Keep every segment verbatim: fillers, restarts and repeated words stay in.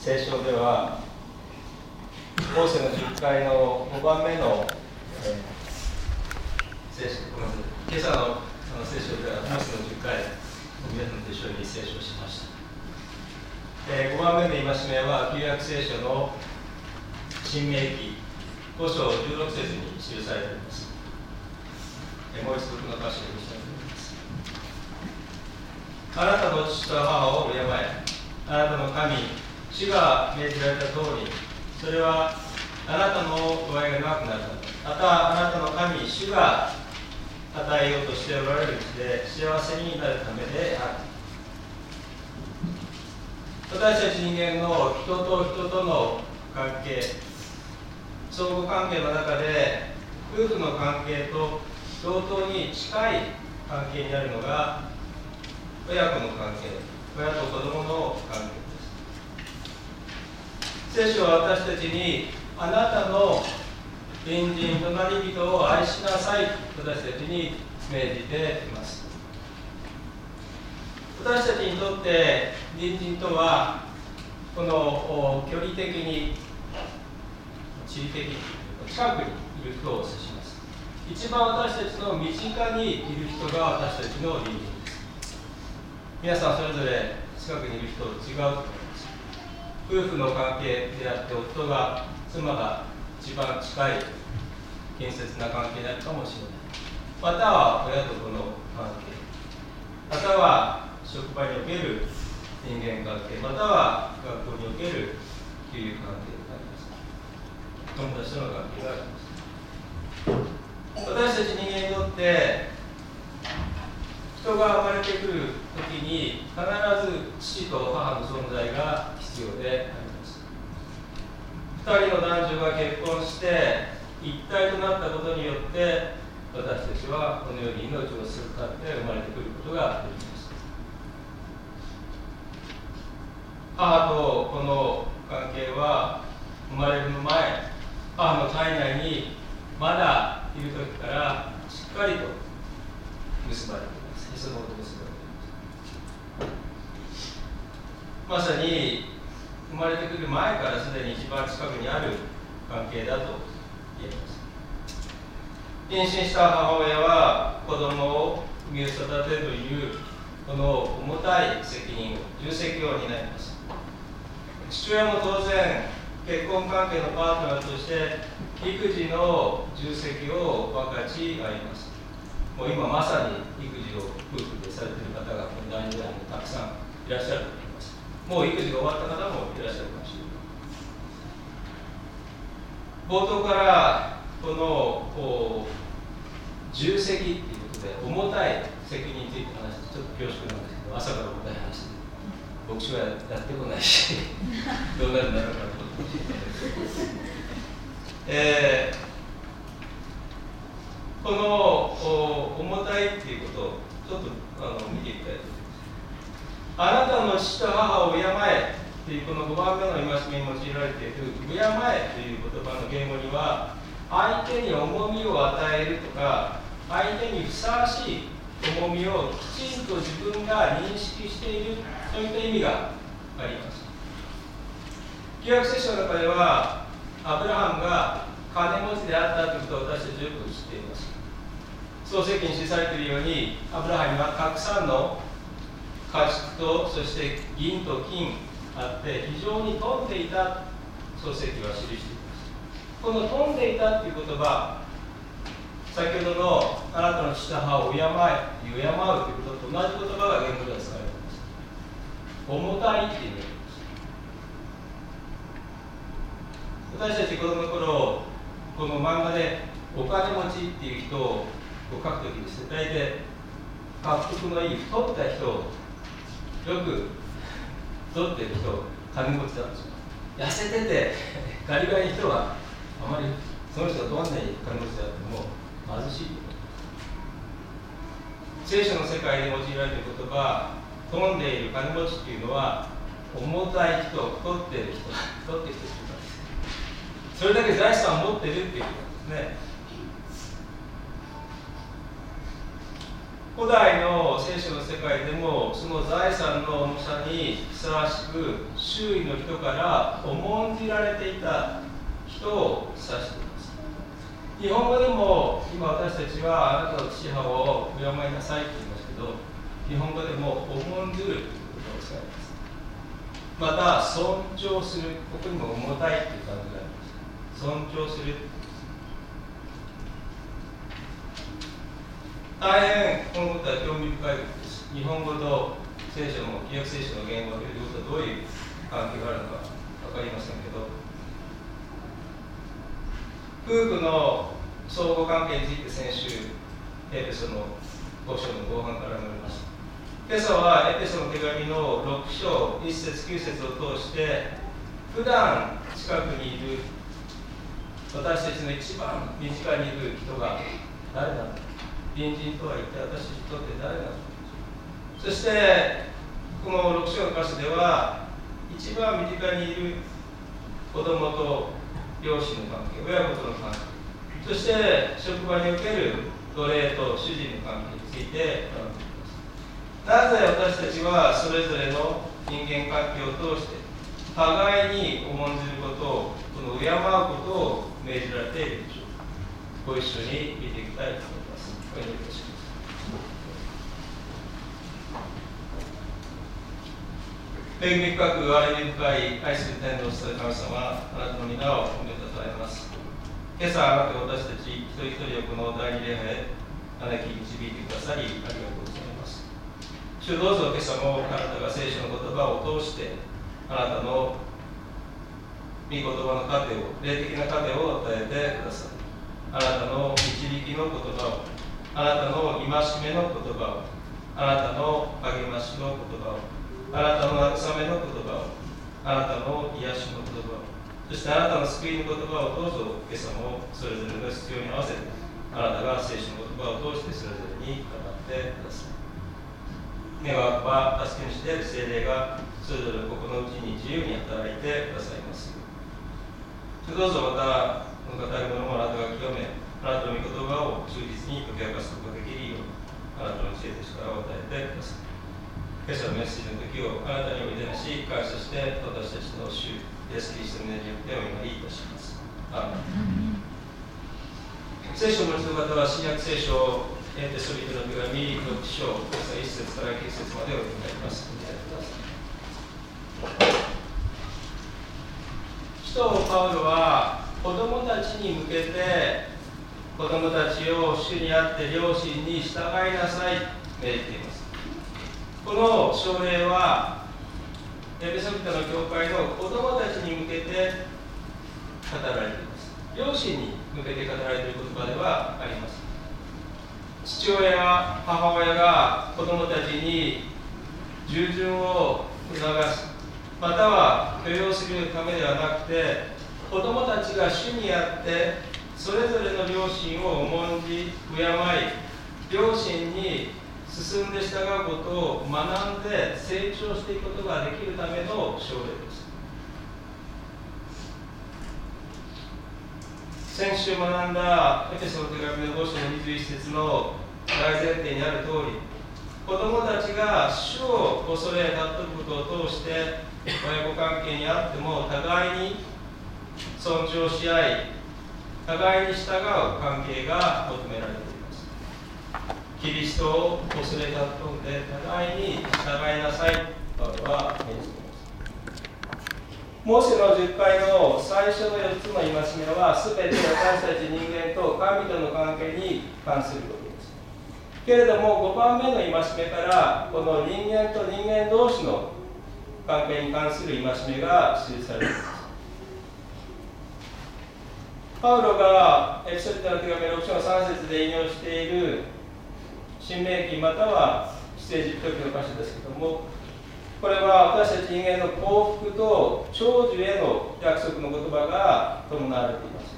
聖書では、モーセのじゅっかいのごばんめの、えー、聖書、ごめんなさい、今朝のあの聖書では、モーセのじゅっかい、皆さんと一緒に聖書しました。でごばんめの戒めは、旧約聖書の新明記ご章じゅうろく節に記されています。えもう一度この箇所を見せています。あなたの父と母を敬え。あなたの神、主が命じられた通り、それはあなたの具合が長くなるため、またあなたの神、主が与えようとしておられるうちで幸せになるためである。私たち人間の人と人との関係、相互関係の中で、夫婦の関係と同等に近い関係になるのが親子の関係、親と子供の関係です。聖書は私たちに、あなたの隣人、隣人を愛しなさいと私たちに命じています。私たちにとって隣人とは、この距離的に、地理的に近くにいる人を指します。一番私たちの身近にいる人が私たちの隣人です。皆さんそれぞれ近くにいる人違うと思います。夫婦の関係であって、夫が妻が一番近い建設な関係になるかもしれない。または親と子の関係、または職場における人間関係、または学校における給油関係があります。友達との関係があります。私たち人間にとって人が生まれてくるときに必ず父と母の存在が必要であります。二人の男女が結婚して一体となったことによって私たちはこの世に命を授かって生まれてくることができます。母と子の関係は生まれる前、母の体内にまだいる時からしっかりと結ばれています。へその緒で結ばれています。まさに生まれてくる前からすでに一番近くにある関係だと言えます。妊娠した母親は子供を産み育てるというこの重たい責任を、重責を担います。父親も当然結婚関係のパートナーとして育児の重責を分かち合います。もう今まさに育児を夫婦でされている方がこの第二代にたくさんいらっしゃると思います。もう育児が終わった方もいらっしゃるかもしれない。冒頭からこのこう重責っていうことで重たい責任について話してちょっと恐縮なんですけど、朝から重たい話で牧師はやってこないしどうなるんだろうかと思ってえー、この重たいっていうことをちょっとあの見ていきたいと思います。あなたの父と母を敬えというこのごばんめの戒めに用いられている敬えという言葉の言語には、相手に重みを与えるとか、相手にふさわしい重みをきちんと自分が認識している、そういった意味があります。旧約聖書の中では、アブラハムが金持ちであったということを私たちよく知っています。創世記に記されているように、アブラハムにはたくさんの家畜と、そして銀と金あって、非常に富んでいた創世記は記しています。この富んでいたという言葉、先ほどのあなたの父と母を敬え、敬うということと同じ言葉が言語では使われています。重たいっていう意味です。私たち子供の頃、この漫画でお金持ちっていう人を描くときですね、大体恰幅のいい太った人を、よく太っている人、金持ちだとします。痩せててガリガリの人はあまりその人がどんなに金持ちであっても貧しい。聖書の世界で用いられている言葉、富んでいる金持ちっていうのは重たい人、太っている人、太っている人です。それだけ財産を持っているっていうことなんですね。 古代の聖書の世界でも、その財産の重さにふさわしく、周囲の人から重んじられていた人を指しています。日本語でも、今私たちはあなたの父母を敬いなさいと言いますけど、日本語でも重んじるということを使います。また、尊重する、ここにも重たいという感じがあります。尊重する。大変このことは興味深いことです。日本語と聖書の、旧約聖書の言語を見ることはどういう関係があるのか分かりませんけど、夫婦の相互関係について先週、エペソのご章の後半から述べました。今朝はエペソの手紙のろく章、いち節きゅう節を通して、普段近くにいる私たちの一番身近にいる人が誰なのか、隣人とは一体私にとって誰なのか、そしてこのろく章の箇所では、一番身近にいる子供と両親の関係、親子との関係、そして職場における奴隷と主人の関係について学んでいます。なぜ私たちはそれぞれの人間関係を通して互いに重んじることを、この敬うことを命じられているでしょうか。ご一緒に見ていきたいと思います。お願いいたします。恵み深く憐れみ深い愛する天の父神様、あなたの皆を褒めたたえます。今朝、あなたが私たち一人一人をこの第二礼拝へ招き導いてくださり、ありがとうございます。主どうぞ今朝もあなたが聖書の言葉を通して、あなたの御言葉の糧を、霊的な糧を与えてください。あなたの導きの言葉を、あなたの戒めの言葉を、あなたの励ましの言葉を、あなたの慰めの言葉を、あなたの癒しの言葉を、そしてあなたの救いの言葉をどうぞ今朝もそれぞれの必要に合わせて、あなたが聖書の言葉を通してそれぞれに語ってください。願わくば助け主である聖霊がそれぞれの心の内に自由に働いてくださいます。どうぞまたこの語るものもあなたが清め、あなたの御言葉を忠実に解き明かすことができるように、あなたの知恵と力を与えてください。今朝のメッセージの時をあなたにおいでなし、感謝して私たちの主イエスキリストの名によってお祈りいたします。アーメン。聖書をお持ちの方は新約聖書エペソビトの手紙ろく章、今朝いち節からきゅう節までお読みになります。お願いください。使徒パウロは子供たちに向けて、子供たちを主にあって両親に従いなさいと命じています。この章令はエペソビトの教会の子供たちに向けて語られています。両親に向けて語られている言葉ではあります。父親や母親が子供たちに従順を促す、または許容するためではなくて、子供たちが主にあってそれぞれの両親を重んじ敬い、両親に進んで従うことを学んで成長していくことができるための章令です。先週学んだエペソの手紙のご章のにじゅういち節の大前提にある通り、子供たちが主を恐れ尊ぶことを通して親子関係にあっても互いに尊重し合い、互いに従う関係が求められています。キリストを恐れ尊んで互いに従いなさいとは命じています。モーセのじゅっかいの最初のよっつの戒めはすべて私たち人間と神との関係に関することです。けれどもごばんめの戒めからこの人間と人間同士の関係に関する戒めが記されています。パウロがエペソビトの手紙ろく章のさん節で引用している新明記または出エジプト記の箇所ですけれども、これは私たち人間の幸福と長寿への約束の言葉が伴われています。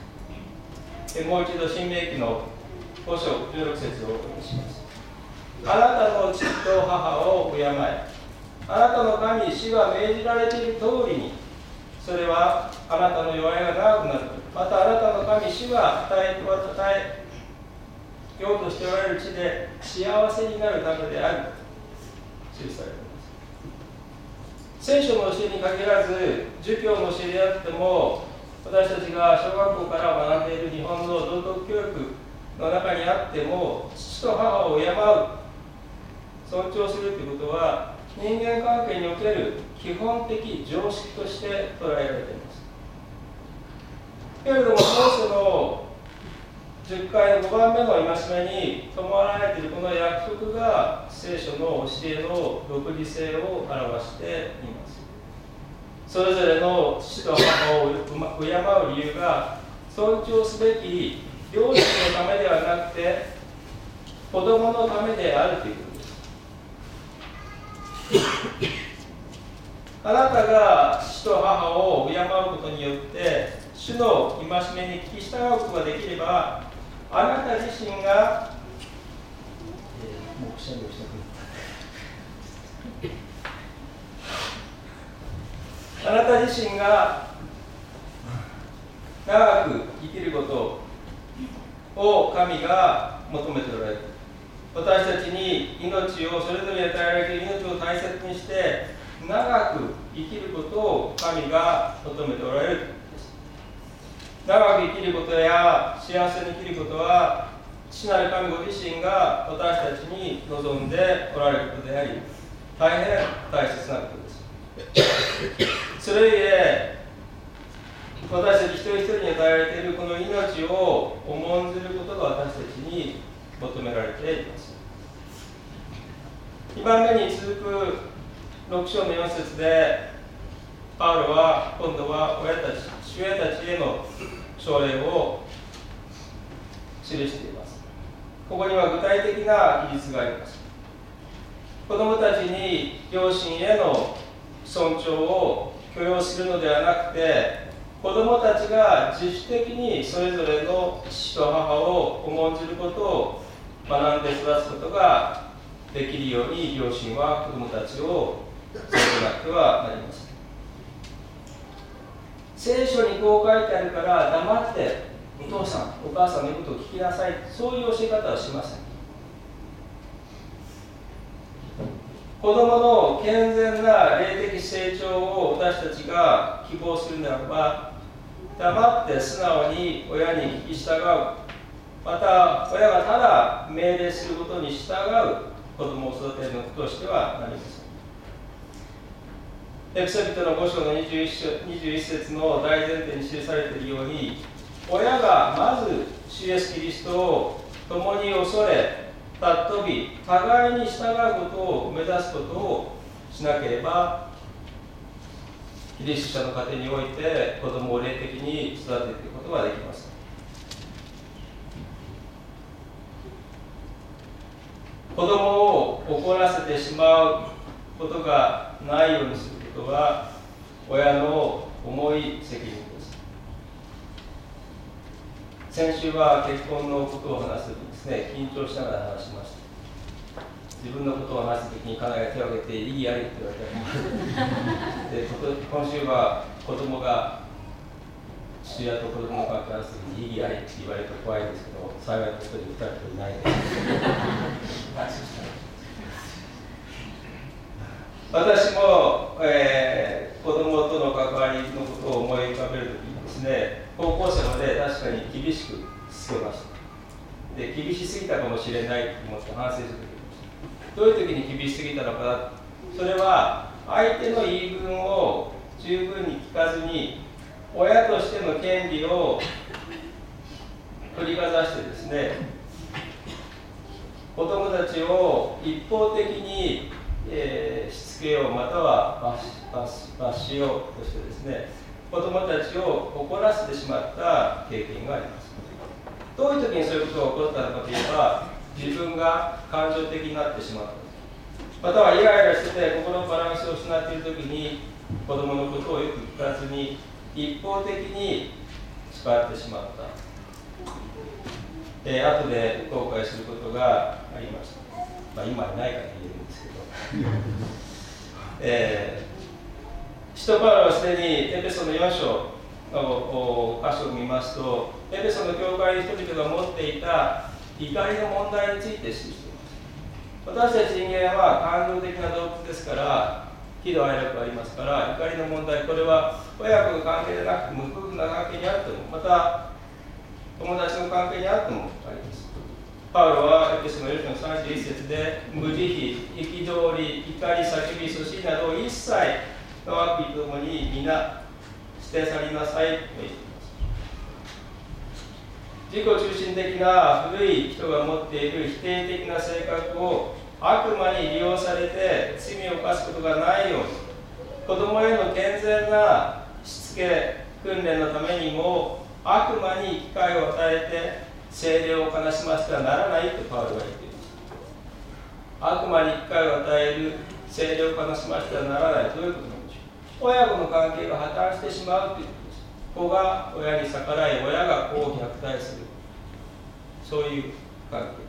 もう一度新明記のご章じゅうろく節をお読みします。あなたの父と母を敬い、あなたの神主が命じられている通りに、それはあなたの弱いが長くなる。またあなたの神主が与え与えようとしておられる地で幸せになるためであると記されています。聖書の教えに限らず、儒教の教えであっても、私たちが小学校から学んでいる日本の道徳教育の中にあっても、父と母を敬う、尊重するということは、人間関係における基本的常識として捉えられています。けれども、当初のじゅっかいのごばんめの戒めに伴われているこの約束が聖書の教えの独自性を表しています。それぞれの父と母を敬う理由が尊重すべき両親のためではなくて子供のためであるということです。あなたが父と母を敬うことによって主の戒めに聞き従うことができれば、あなた自身が、えー、もうくしゃみをしたくなった。あなた自身が長く生きることを神が求めておられる。私たちに命を、それぞれに与えられている命を大切にして長く生きることを神が求めておられる。長く生きることや幸せに生きることは、父なる神ご自身が私たちに望んでおられることであり、大変大切なことです。それゆえ、私たち一人一人に与えられているこの命を重んずることが私たちに求められています。にばんめに続くろく章のよん節で、パウロは今度は親たち、父親たちへの奨励を記しています。ここには具体的な記述があります。子供たちに両親への尊重を許容するのではなくて、子供たちが自主的にそれぞれの父と母を重んじることを学んで育つことができるように、両親は子供たちを育てなくてはなりません。聖書にこう書いてあるから黙ってお父さんお母さんの言うことを聞きなさい、そういう教え方はしません。子供の健全な霊的成長を私たちが希望するならば、黙って素直に親に聞き従う、また親がただ命令することに従う子供を育てるのとしてはなりません。エピソビトのご章のにじゅういち節の大前提に記されているように、親がまず主イエスキリストを共に恐れ尊び、互いに従うことを目指すことをしなければ、キリスト者の家庭において子供を霊的に育てていくことはできません。子供を怒らせてしまうことがないようにすることは親の重い責任です。先週は結婚のことを話すときにですね、緊張しながら話しました。自分のことを話すときに家内が手を挙げて「いいやり」って言われてで今週は子供が父親と子供の関係を話すときに「いいやり」って言われると怖いんですけど、幸いなことにふたりといないです私も、えー、子供との関わりのことを思い浮かべるときにですね、高校生まで確かに厳しくつけました。で、厳しすぎたかもしれないと思って反省するときに、どういうときに厳しすぎたのかな。それは相手の言い分を十分に聞かずに、親としての権利を取りかざしてですね、子供たちを一方的に、えー、しつけよう、または罰, 罰, 罰しようとしてですね、子供たちを怒らせてしまった経験があります。どういう時にそういうことが起こったのかといえば、自分が感情的になってしまった、またはイライラしてて心のバランスを失っている時に子供のことをよく聞かずに一方的に使ってしまった、えー、後で後悔することがありました。まあ、今はいないから言えるんですけど、えー、使徒パウロはすでにエペソのよん章の箇所を見ますと、エペソの教会の人々が持っていた怒りの問題について指摘しています。私たち人間は感情的な動物ですから、喜怒哀楽がありますから、怒りの問題、これは親子の関係でなくても、夫婦の関係にあっても、また友達の関係にあってもあります。パウロはエペソのよんのさんじゅういち節で、無慈悲、憤り、怒り、叫び、そしなど一切の悪意ともに皆捨て去りなさいと言っています。自己中心的な古い人が持っている否定的な性格を悪魔に利用されて罪を犯すことがないように、子供への健全なしつけ訓練のためにも悪魔に機会を与えて聖霊を悲しませてはならないとパウロは言っています。悪魔に機会を与える聖霊を悲しませてはならないということなんでしょう。親子の関係が破綻してしまうということです。子が親に逆らい、親が子を虐待する、そういう関係です。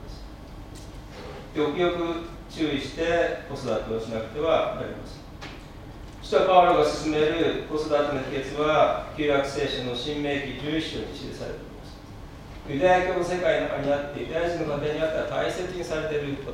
よくよく注意して子育てをしなくてはなりません。使徒パウロが進める子育ての秘訣は、旧約聖書の新明記じゅういっ章に記されています。ユダヤ教の世界の中にあって、ユダヤ人の家庭にあっては大切にされている言葉です。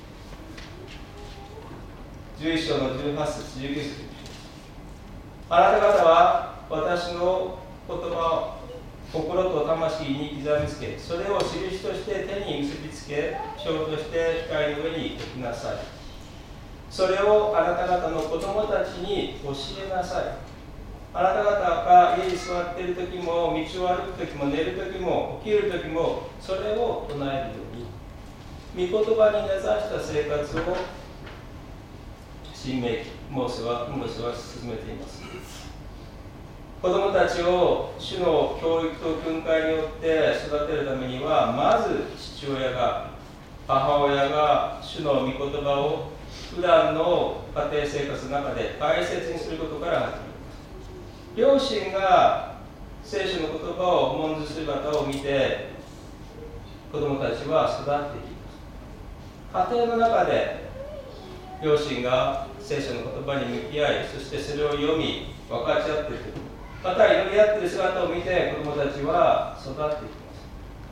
じゅういっ章のじゅうはち節、じゅうきゅう節。あなた方は私の言葉を心と魂に刻みつけ、それを印として手に結びつけ、章として光の上に置きなさい。それをあなた方の子供たちに教えなさい。あなた方が家に座っている時も、道を歩く時も、寝る時も、起きる時も、それを唱えるように、御言葉に根ざした生活を新明記、モーセは、モーセは進めています。子供たちを主の教育と訓戒によって育てるためには、まず父親が、母親が主の御言葉を普段の家庭生活の中で大切にすることから始まります。両親が聖書の言葉を重んず姿を見て、子供たちは育っていきます。家庭の中で両親が聖書の言葉に向き合い、そしてそれを読み分かち合っていく、また祈り合っている姿を見て子供たちは育っていきます。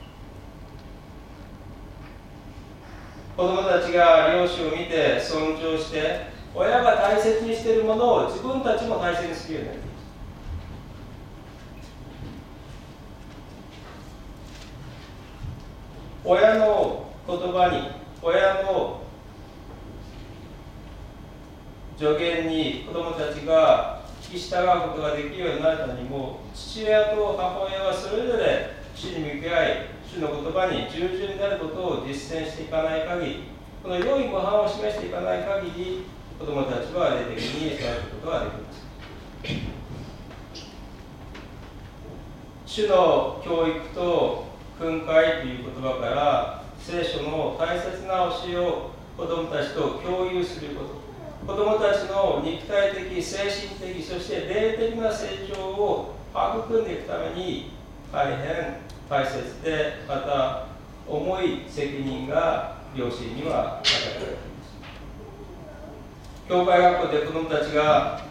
子供たちが両親を見て尊重して、親が大切にしているものを自分たちも大切にするようになります。親の言葉に、親の助言に子供たちが聞き従うことができるようになるためにも、父親と母親はそれぞれ主に向き合い、主の言葉に従順になることを実践していかない限り、この良い模範を示していかない限り、子供たちは霊的に育つことができます。主の教育と訓戒という言葉から、聖書の大切な教えを子供たちと共有すること、子供たちの肉体的、精神的、そして霊的な成長を育んでいくために大変大切で、また重い責任が両親には与えられています。教会学校で子供たちが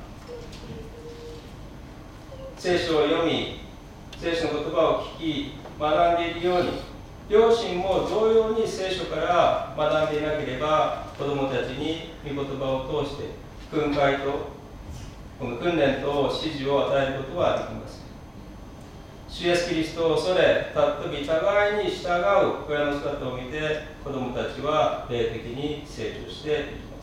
聖書を読み、聖書の言葉を聞き、学んでいるように、両親も同様に聖書から学んでいなければ、子供たちに御言葉を通して訓戒とこの訓練と指示を与えることはできます。主イエスキリストを恐れ、尊び互いに従う親の姿を見て、子供たちは霊的に成長していきます。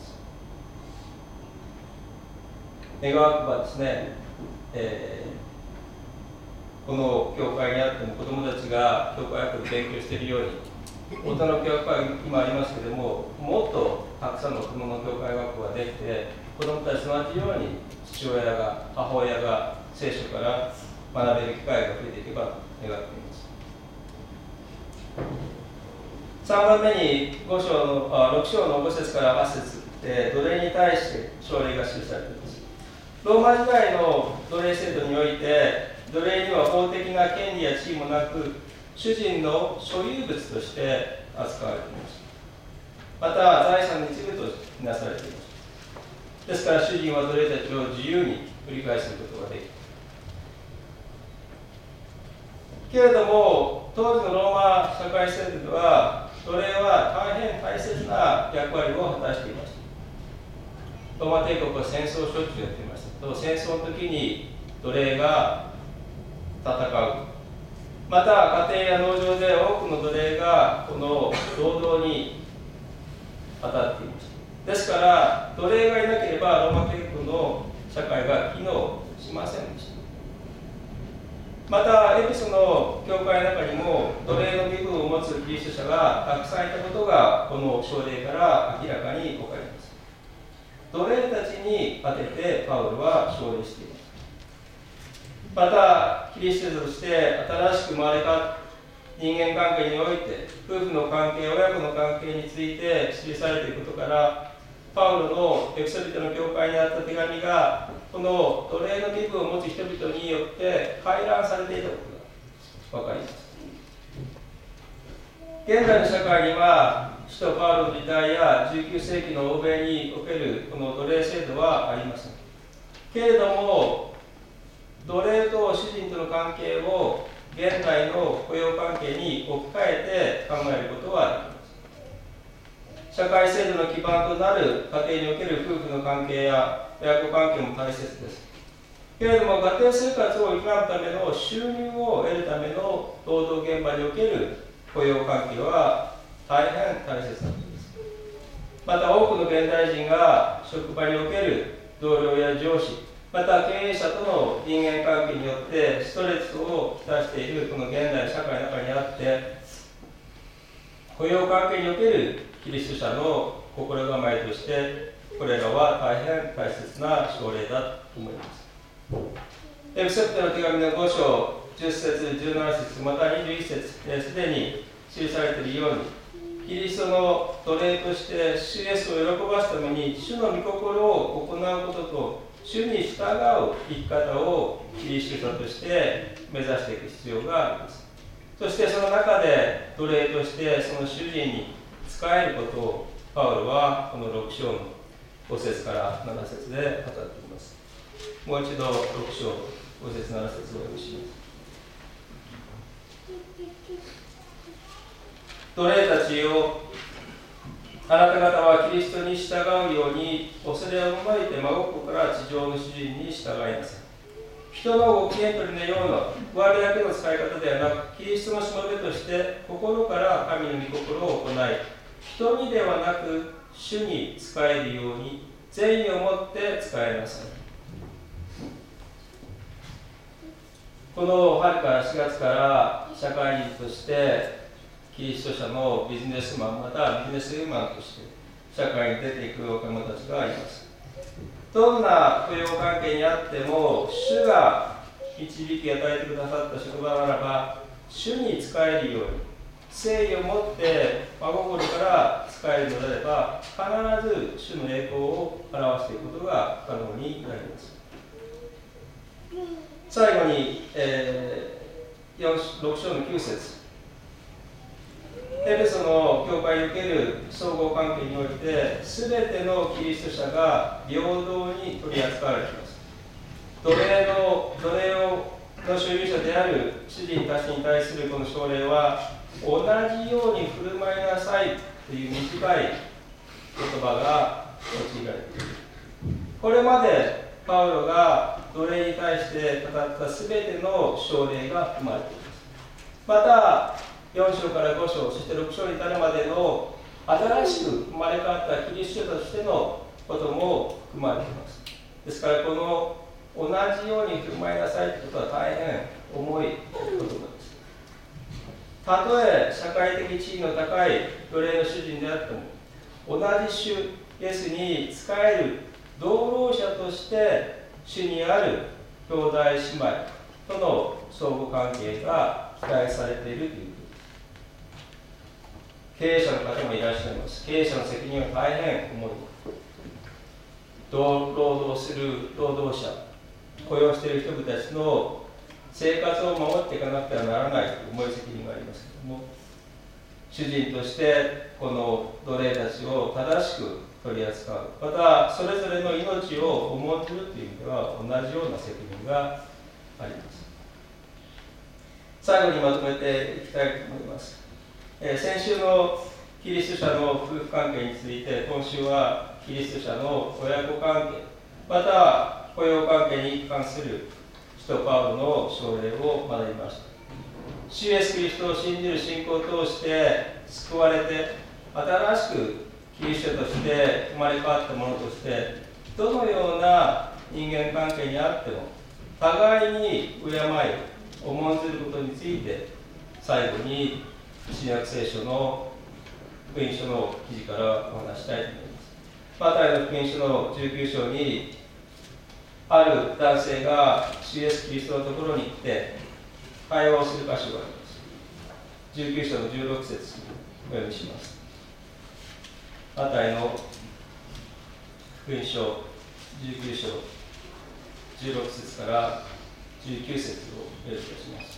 願わくばですね、えーこの教会にあっても子どもたちが教会学で勉強しているように、大人の教会今ありますけれども、もっとたくさんの大人の教会学校ができて、子どもたちと同じように父親が、母親が聖書から学べる機会が増えていけばと願っています。さんばんめにご章のあろく章のご節からはち節、えー、奴隷に対して章例が記されています。ローマ時代の奴隷制度において、奴隷には法的な権利や地位もなく、主人の所有物として扱われていました。また、財産の一部とみなされていました。ですから、主人は奴隷たちを自由に売り買いすることができた。けれども、 当時のローマ社会制度では、奴隷は大変大切な役割を果たしていました。ローマ帝国は戦争をしょっちゅうやっていました。と戦争の時に奴隷が戦う。また家庭や農場で多くの奴隷がこの労働に当たっていました。ですから奴隷がいなければローマ帝国の社会が機能しませんでした。またエペソの教会の中にも奴隷の身分を持つキリスト者がたくさんいたことがこの章例から明らかに分かります。奴隷たちに当ててパウロは奨励しています。またキリストとして新しく生まれ変わった人間関係において夫婦の関係、親子の関係について記されていることから、パウロのエクソビトの教会にあった手紙がこの奴隷の身分を持つ人々によって回覧されていたことが分かります。現在の社会には使徒パウロの時代やじゅうきゅう世紀の欧米におけるこの奴隷制度はありません。けれども奴隷と主人との関係を現代の雇用関係に置き換えて考えることはできます。社会制度の基盤となる家庭における夫婦の関係や親子関係も大切です。けれども家庭生活を営むための収入を得るための労働現場における雇用関係は大変大切なことです。また多くの現代人が職場における同僚や上司、また経営者との人間関係によってストレスをきたしているこの現代の社会の中にあって、雇用関係におけるキリスト者の心構えとしてこれらは大変大切な奨励だと思います。エクセプトの手紙のご章じゅっ節じゅうなな節またにじゅういち節すでに記されているように、キリストの奴隷として主イエスを喜ばすために主の御心を行うことと主に従う生き方をキリスト者として目指していく必要があります。そしてその中で奴隷としてその主人に仕えることをパウロはこのろく章のご節からなな節で語っています。もう一度ろく章ご節なな節をお読みします。奴隷たちよ、あなた方はキリストに従うように恐れをのまいて真心から地上の主人に従いなさい。人のご機嫌取りのような我だけの使い方ではなく、キリストのしもべとして心から神の御心を行い、人にではなく主に仕えるように善意を持って仕えなさい。この春からしがつから社会人としてキリスト者のビジネスマン、またビジネスウーマンとして社会に出ていく若者たちがいます。どんな雇用関係にあっても、主が導き与えてくださった職場ならば、主に仕えるように誠意を持って真心から仕えるのであれば、必ず主の栄光を表していくことが可能になります。最後に、えー、ろく章のきゅう節、エペソの教会における相互関係において、すべてのキリスト者が平等に取り扱われています。奴隷の奴隷をの所有者である主人たちに対するこの奨励は、同じように振る舞いなさいという短い言葉が用いられている。これまでパウロが奴隷に対して語ったすべての奨励が含まれています。またよん章からご章、そしてろく章に至るまでの新しく生まれ変わったキリスト者としてのことも含まれています。ですからこの同じように振る舞いなさいということは大変重い言葉です。たとえ社会的地位の高い奴隷の主人であっても、同じ主イエスに仕える同労者として主にある兄弟姉妹との相互関係が期待されているということです。経営者の方もいらっしゃいます。経営者の責任は大変重い。労働する労働者、雇用している人々たちの生活を守っていかなくてはならないという重い責任がありますけれども、主人としてこの奴隷たちを正しく取り扱う、またそれぞれの命を重んじるという意味では同じような責任があります。 最後にまとめていきたいと思います。えー、先週のキリスト者の夫婦関係について、今週はキリスト者の親子関係、または雇用関係に関する使徒パウロの奨励を学びました。主イエスキリストを信じる信仰を通して救われて、新しくキリストとして生まれ変わったものとして、どのような人間関係にあっても、互いに敬い、重んずることについて、最後に新約聖書の福音書の記事からお話したいと思います。マタイの福音書のじゅうきゅう章に、ある男性が主イエスキリストのところに行って会話をする箇所があります。じゅうきゅう章のじゅうろく節お読みします。マタイの福音書じゅうきゅう章じゅうろく節からじゅうきゅう節をお読みいたします。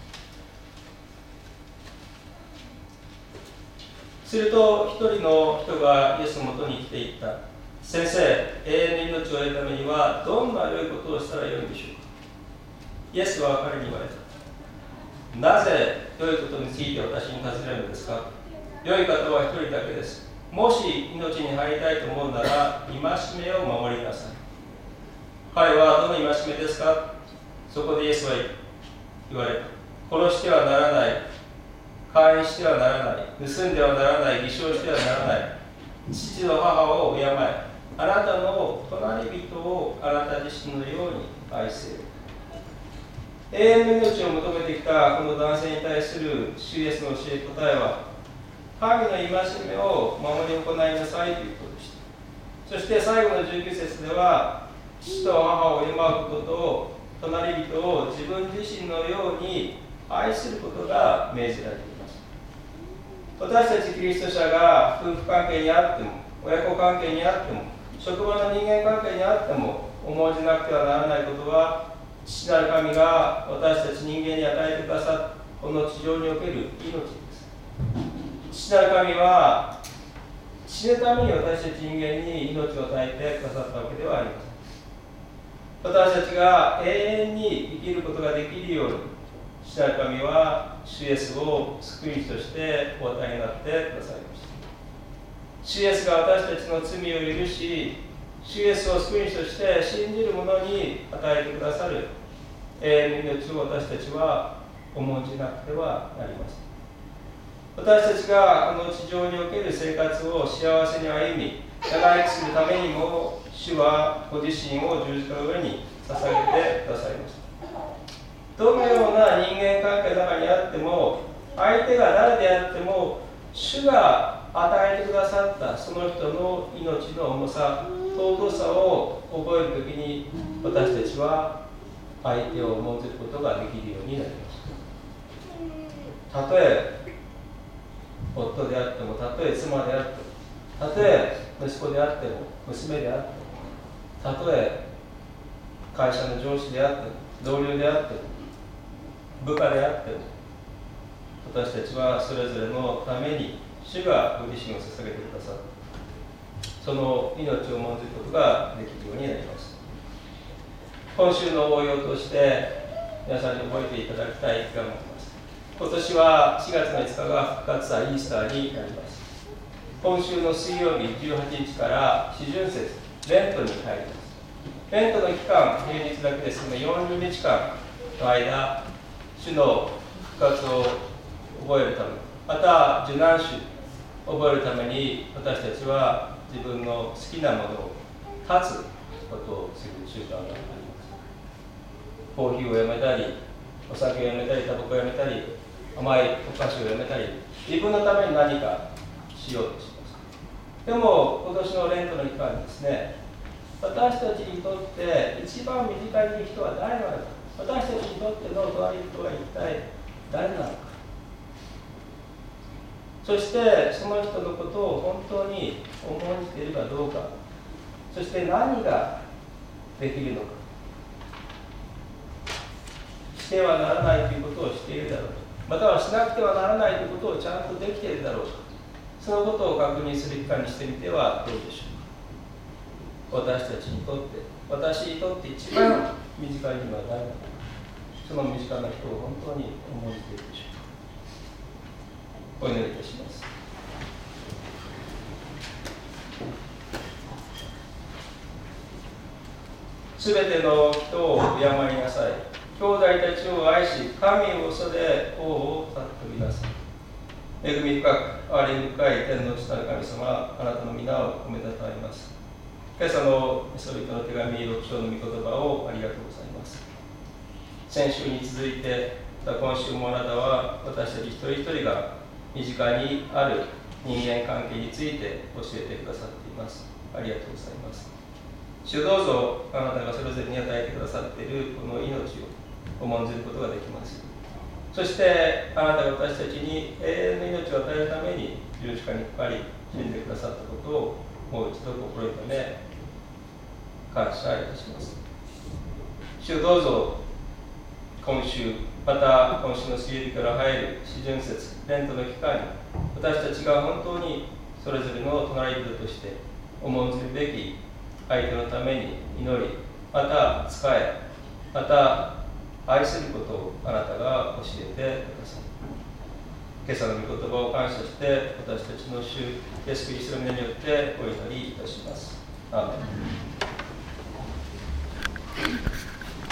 すると一人の人がイエスのもとに来て言った。先生、永遠の命を得るためにはどんな良いことをしたらよいんでしょうか。イエスは彼に言われた。なぜ良いことについて私に尋ねるのですか。良い方は一人だけです。もし命に入りたいと思うなら、戒めを守りなさい。彼はどの戒めですか。そこでイエスは言われた。殺してはならない。姦淫してはならない。盗んではならない。偽証してはならない。父と母を敬え。あなたの隣人をあなた自身のように愛せよ。永遠の命を求めてきたこの男性に対する主イエスの教え答えは、神の戒めを守り行いなさいということでした。そして最後のじゅうきゅう節では、父と母を敬うことと隣人を自分自身のように愛することが命じられています。私たちキリスト者が夫婦関係にあっても、親子関係にあっても、職場の人間関係にあっても、重んじなくてはならないことは、父なる神が私たち人間に与えてくださったこの地上における命です。父なる神は死ぬために私たち人間に命を与えてくださったわけではありません。私たちが永遠に生きることができるように、父なる神は主イエスを救い主としてお与えになってくださいました。主イエスが私たちの罪を許し、主イエスを救い主として信じる者に与えてくださる永遠の命を私たちは重んじなくてはなりません。私たちがこの地上における生活を幸せに歩み、長生きするためにも、主はご自身を十字架の上に捧げてくださいました。どのような人間関係の中にあっても、相手が誰であっても、主が与えてくださったその人の命の重さ、尊さを覚えるときに、私たちは相手を重んずることができるようになります。たとえ夫であっても、たとえ妻であっても、たとえ息子であっても、娘であっても、たとえ会社の上司であっても、同僚であっても、部下であっても、私たちはそれぞれのために主がご自身を捧げてくださった。その命を重んずることができるようになります。今週の応用として皆さんに覚えていただきたいと思います。今年はしがつのいつかが復活祭イースターになります。今週の水曜日じゅうはちにちから四旬節レントに入ります。レントの期間、平日だけですがよんじゅうにちかんの間、主の復活を覚えるため、また受難主を覚えるために、私たちは自分の好きなものを断つことをする習慣があります。コーヒーをやめたり、お酒をやめたり、タバコをやめたり、甘いお菓子をやめたり、自分のために何かしようとします。でも今年のレントの期間にですね、私たちにとって一番身近にいる人は誰なのか、私たちにとっての隣人は一体誰なのか、そしてその人のことを本当に重んじているかどうか、そして何ができるのか、してはならないということをしているだろうか、またはしなくてはならないということをちゃんとできているだろうか、そのことを確認する期間にしてみてはどうでしょうか。私たちにとって、私にとって一番身近には誰なのか、 その身近な人を本当に思い出ているでしょうか。お祈りいたします。すべての人を敬いなさい。兄弟たちを愛し、神を恐れ、王を尊びなさい。恵み深く、憐れみ深い天の父なる神様、あなたの皆を褒めたたえます。今朝の人々の手紙ろく章の御言葉をありがとうございます。先週に続いて、また今週もあなたは私たち一人一人が身近にある人間関係について教えてくださっています。ありがとうございます。主どうぞあなたがそれぞれに与えてくださっているこの命を重んじることができます。そしてあなたが私たちに永遠の命を与えるために十字架にかかり死んでくださったことをもう一度心に留め感謝いたします。主どうぞ今週また今週の水曜日から入る四旬節レントの期間に私たちが本当にそれぞれの隣人として重んじるべき相手のために祈り、また仕え、また愛することをあなたが教えてください。今朝の御言葉を感謝して私たちの主イエス・キリストの皆によってお祈りいたします。アーメン。